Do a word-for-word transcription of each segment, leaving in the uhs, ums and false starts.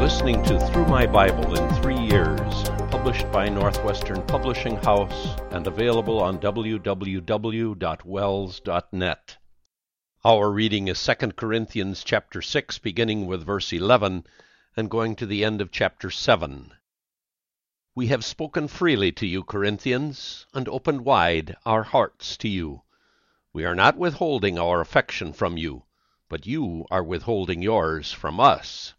listening to Through My Bible in Three Years, published by Northwestern Publishing House and available on w w w dot wells dot net. Our reading is Second Corinthians chapter six, beginning with verse eleven and going to the end of chapter seven. We have spoken freely to you, Corinthians, and opened wide our hearts to you. We are not withholding our affection from you, but you are withholding yours from us.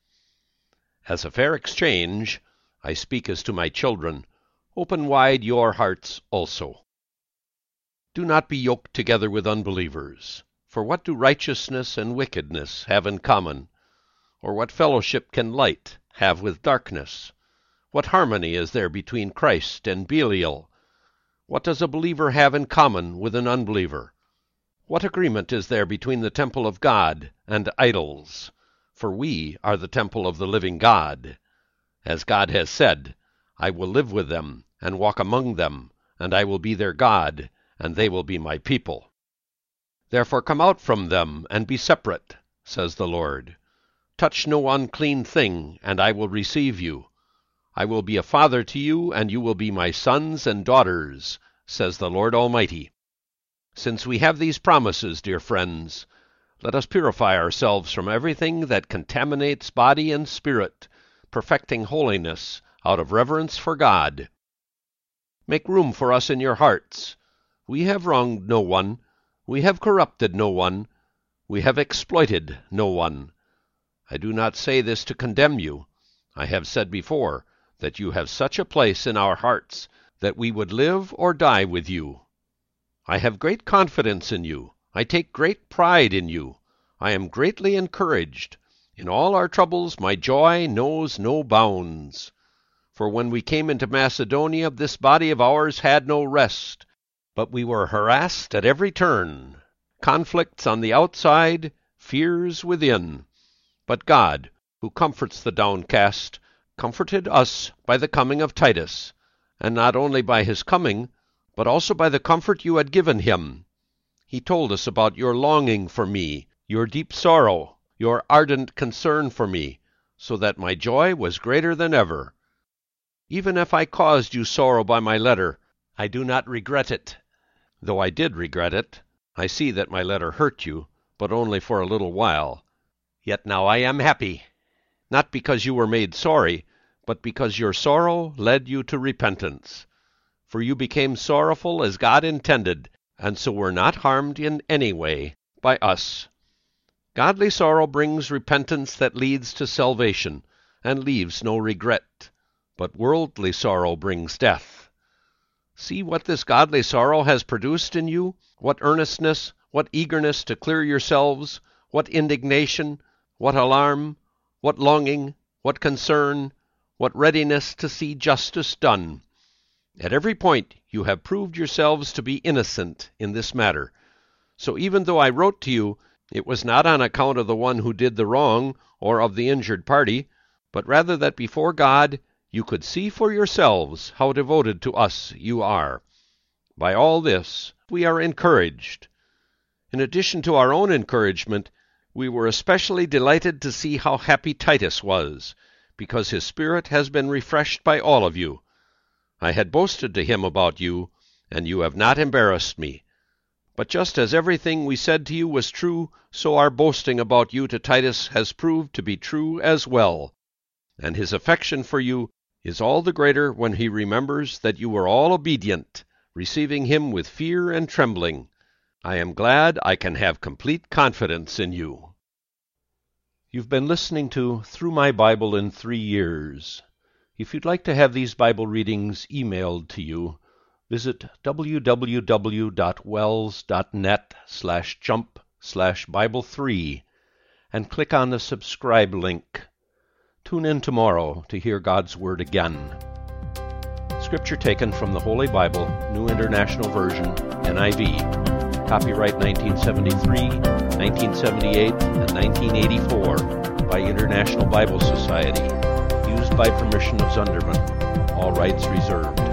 As a fair exchange, I speak as to my children, open wide your hearts also. Do not be yoked together with unbelievers, for what do righteousness and wickedness have in common? Or what fellowship can light have with darkness? What harmony is there between Christ and Belial? What does a believer have in common with an unbeliever? What agreement is there between the temple of God and idols? For we are the temple of the living God. As God has said, I will live with them and walk among them, and I will be their God, and they will be my people. Therefore come out from them and be separate, says the Lord. Touch no unclean thing, and I will receive you. I will be a father to you, and you will be my sons and daughters, says the Lord Almighty. Since we have these promises, dear friends, let us purify ourselves from everything that contaminates body and spirit, perfecting holiness out of reverence for God. Make room for us in your hearts. We have wronged no one. We have corrupted no one. We have exploited no one. I do not say this to condemn you. I have said before that you have such a place in our hearts that we would live or die with you. I have great confidence in you. I take great pride in you. I am greatly encouraged. In all our troubles my joy knows no bounds. For when we came into Macedonia, this body of ours had no rest, but we were harassed at every turn. Conflicts on the outside, fears within. But God, who comforts the downcast, comforted us by the coming of Titus, and not only by his coming, but also by the comfort you had given him. He told us about your longing for me, your deep sorrow, your ardent concern for me, so that my joy was greater than ever. Even if I caused you sorrow by my letter, I do not regret it. Though I did regret it, I see that my letter hurt you, but only for a little while. Yet now I am happy, not because you were made sorry, but because your sorrow led you to repentance. For you became sorrowful as God intended, and so were not harmed in any way by us. Godly sorrow brings repentance that leads to salvation, and leaves no regret, but worldly sorrow brings death. See what this godly sorrow has produced in you, what earnestness, what eagerness to clear yourselves, what indignation, what alarm, what longing, what concern, what readiness to see justice done. At every point you have proved yourselves to be innocent in this matter. So even though I wrote to you, it was not on account of the one who did the wrong or of the injured party, but rather that before God you could see for yourselves how devoted to us you are. By all this we are encouraged. In addition to our own encouragement, we were especially delighted to see how happy Titus was, because his spirit has been refreshed by all of you. I had boasted to him about you, and you have not embarrassed me. But just as everything we said to you was true, so our boasting about you to Titus has proved to be true as well. And his affection for you is all the greater when he remembers that you were all obedient, receiving him with fear and trembling. I am glad I can have complete confidence in you. You've been listening to Through My Bible in Three Years. If you'd like to have these Bible readings emailed to you, visit w w w dot wells dot net slash jump slash Bible three and click on the subscribe link. Tune in tomorrow to hear God's Word again. Scripture taken from the Holy Bible, New International Version, N I V. Copyright nineteen seventy-three, nineteen seventy-eight, and nineteen eighty-four by International Bible Society. Used by permission of Zunderman. All rights reserved.